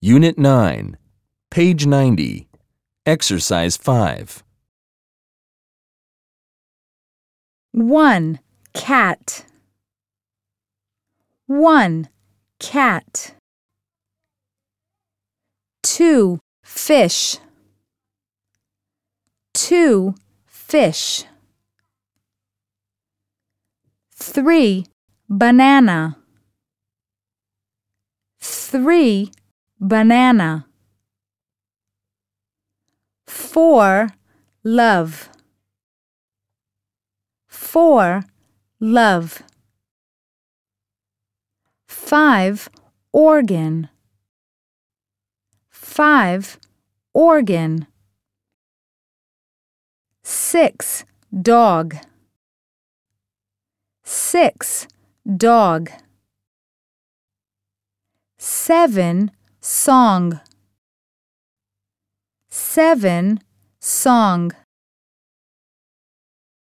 Unit 9, page 90, Exercise 5. 1. Cat. 1. Cat. 2. Fish. 2. Fish. 3. Banana. 3. Banana. 4. Love. 4. Love. 5. Organ. 5. Organ. 6. Dog. 6. Dog. 7. Song. 7. Song.